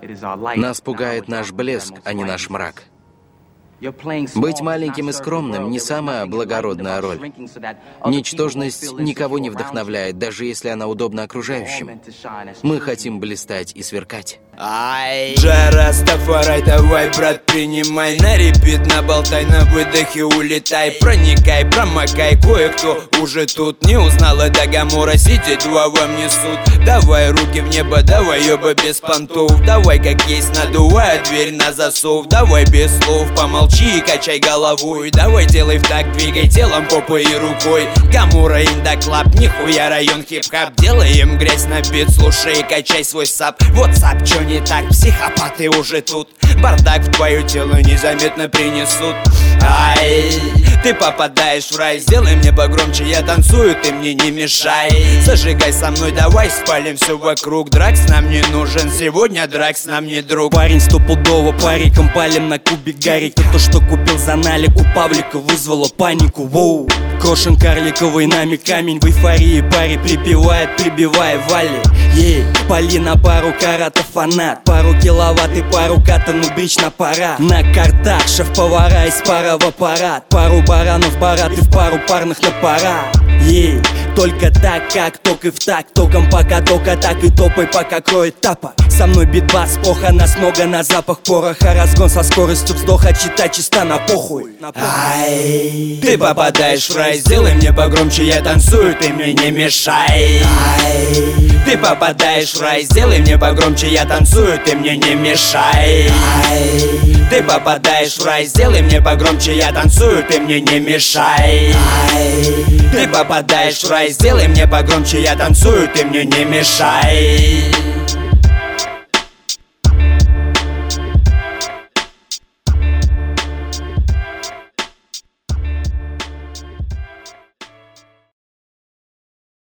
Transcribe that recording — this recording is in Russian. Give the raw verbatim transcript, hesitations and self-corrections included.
Нас пугает наш блеск, а не наш мрак. Быть маленьким и скромным — не самая благородная роль. Ничтожность никого не вдохновляет, даже если она удобна окружающим. Мы хотим блистать и сверкать. Ай, Джара, Стафарай, давай, брат, принимай на репит, наболтай, на выдохе улетай. Проникай, промокай, кое-кто уже тут не узнал, это Гамора, сидит, два вам несут. Давай руки в небо, давай, ёба, без понтов. Давай, как есть, надувай дверь на засов. Давай без слов, помолчи и качай головой. Давай, делай в так, двигай телом, попой и рукой. Гамора, индаклаб, нихуя район хип-хап. Делаем грязь на бит, слушай и качай свой сап. Вот сап, чё не так, психопаты уже тут. Бардак в твое тело незаметно принесут. Ай, ты попадаешь в рай, сделай мне погромче, я танцую, ты мне не мешай. Зажигай со мной, давай спалим все вокруг. Дракс нам не нужен, сегодня дракс нам не друг. Парень стопудово париком палим на кубик гарика. То, что купил за налик у Павлика, вызвало панику. Воу. Крошен карликовый нами камень, в эйфории паре припевает, прибивая вали. Ей, пали на пару каратов фанат, пару киловатт и пару ката, ну брич на пора. На картах шеф-повара из пара в аппарат, пару баранов барат и в пару парных на пора. Ей, только так, как ток и в так, током пока тока так и топай, пока кроет тапа. Со мной битбас, поха, нас много на запах пороха. Разгон со скоростью вздоха, читай чисто на похуй. Ай, ты попадаешь в рай, сделай мне погромче, я танцую, ты мне не мешай. Ай, ты попадаешь в рай, сделай мне погромче, я танцую, ты мне не мешай. Ай, ты попадаешь в рай, сделай мне погромче, я танцую, ты мне не мешай. Ай, ты попадаешь в рай, сделай мне погромче, я танцую, ты мне не мешай.